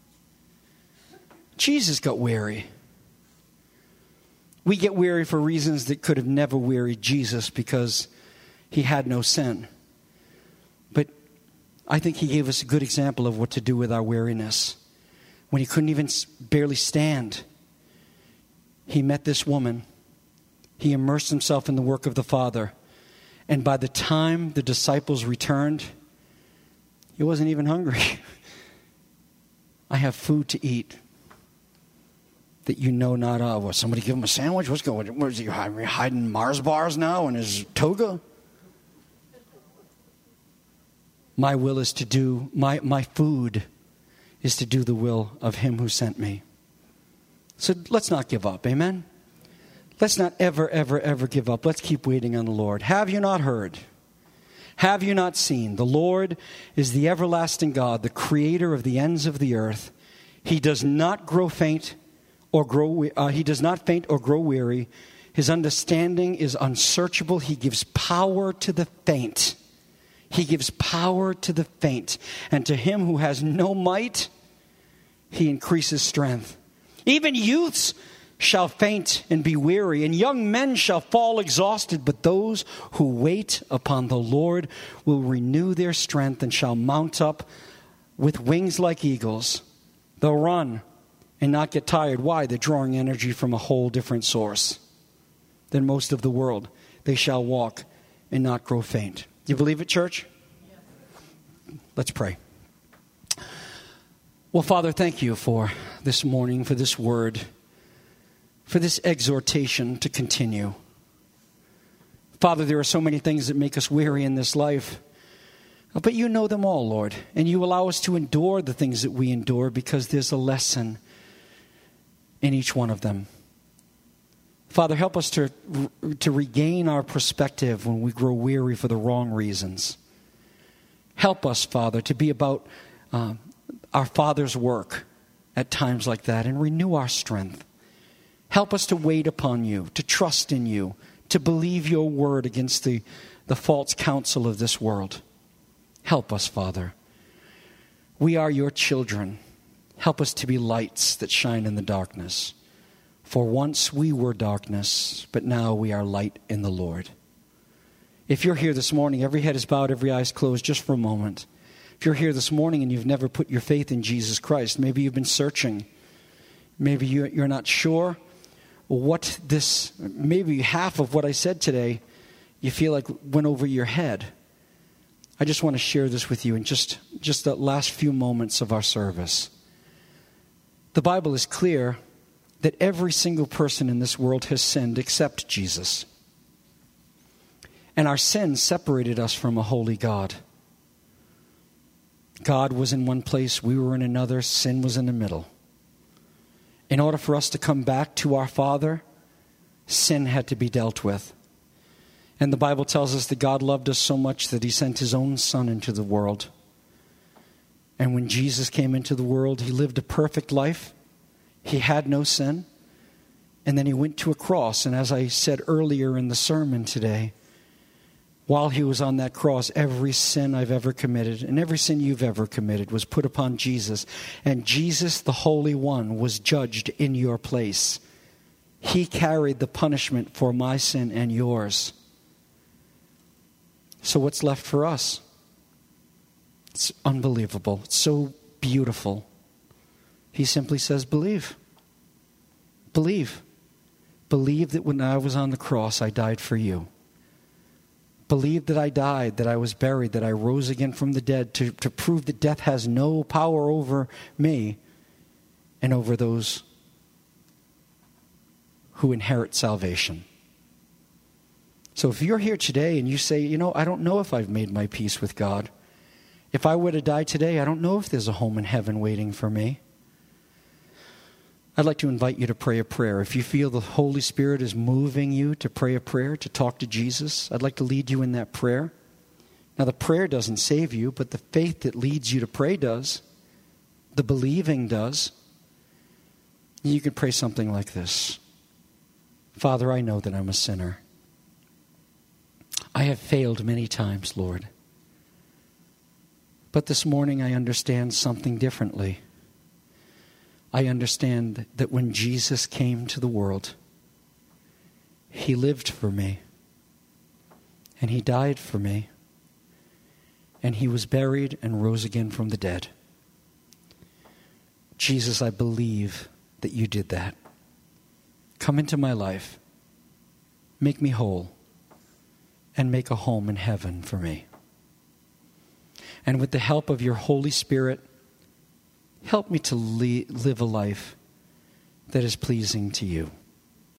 Jesus got weary. We get weary for reasons that could have never wearied Jesus because he had no sin. But I think he gave us a good example of what to do with our weariness. When he couldn't even barely stand, he met this woman. He immersed himself in the work of the Father. And by the time the disciples returned, he wasn't even hungry. I have food to eat that you know not of. What, somebody give him a sandwich? What's going on? Where is he hiding Mars bars now in his toga? My will is to do, my, my food is to do the will of him who sent me. So let's not give up, amen? Let's not ever, ever, ever give up. Let's keep waiting on the Lord. Have you not heard? Have you not seen? The Lord is the everlasting God, the creator of the ends of the earth. He does not grow faint or grow, uh, he does not faint or grow weary. His understanding is unsearchable. He gives power to the faint. He gives power to the faint. And to him who has no might, he increases strength. Even youths shall faint and be weary, and young men shall fall exhausted. But those who wait upon the Lord will renew their strength and shall mount up with wings like eagles. They'll run and not get tired. Why? They're drawing energy from a whole different source than most of the world. They shall walk and not grow faint. You believe it, church? Yes. Let's pray. Well, Father, thank you for this morning, for this word, for this exhortation to continue. Father, there are so many things that make us weary in this life, but you know them all, Lord, and you allow us to endure the things that we endure because there's a lesson in each one of them. Father, help us to, to regain our perspective when we grow weary for the wrong reasons. Help us, Father, to be about uh, our Father's work at times like that and renew our strength. Help us to wait upon you, to trust in you, to believe your word against the, the false counsel of this world. Help us, Father. We are your children. Help us to be lights that shine in the darkness. For once we were darkness, but now we are light in the Lord. If you're here this morning, every head is bowed, every eye is closed, just for a moment. If you're here this morning and you've never put your faith in Jesus Christ, maybe you've been searching. Maybe you're not sure what this, maybe half of what I said today, you feel like went over your head. I just want to share this with you in just, just the last few moments of our service. The Bible is clear that every single person in this world has sinned except Jesus. And our sins separated us from a holy God. God was in one place, we were in another, sin was in the middle. In order for us to come back to our Father, sin had to be dealt with. And the Bible tells us that God loved us so much that He sent His own Son into the world. And when Jesus came into the world, He lived a perfect life. He had no sin. And then He went to a cross. And as I said earlier in the sermon today, while He was on that cross, every sin I've ever committed and every sin you've ever committed was put upon Jesus. And Jesus, the Holy One, was judged in your place. He carried the punishment for my sin and yours. So what's left for us? It's unbelievable. It's so beautiful. He simply says, believe. Believe. Believe that when I was on the cross, I died for you. Believe that I died, that I was buried, that I rose again from the dead to, to prove that death has no power over me and over those who inherit salvation. So if you're here today and you say, you know, I don't know if I've made my peace with God. If I were to die today, I don't know if there's a home in heaven waiting for me. I'd like to invite you to pray a prayer. If you feel the Holy Spirit is moving you to pray a prayer, to talk to Jesus, I'd like to lead you in that prayer. Now, the prayer doesn't save you, but the faith that leads you to pray does. The believing does. You can pray something like this. Father, I know that I'm a sinner. I have failed many times, Lord. But this morning I understand something differently. I understand that when Jesus came to the world, He lived for me, and He died for me, and He was buried and rose again from the dead. Jesus, I believe that You did that. Come into my life, make me whole, and make a home in heaven for me. And with the help of Your Holy Spirit, help me to live a life that is pleasing to You.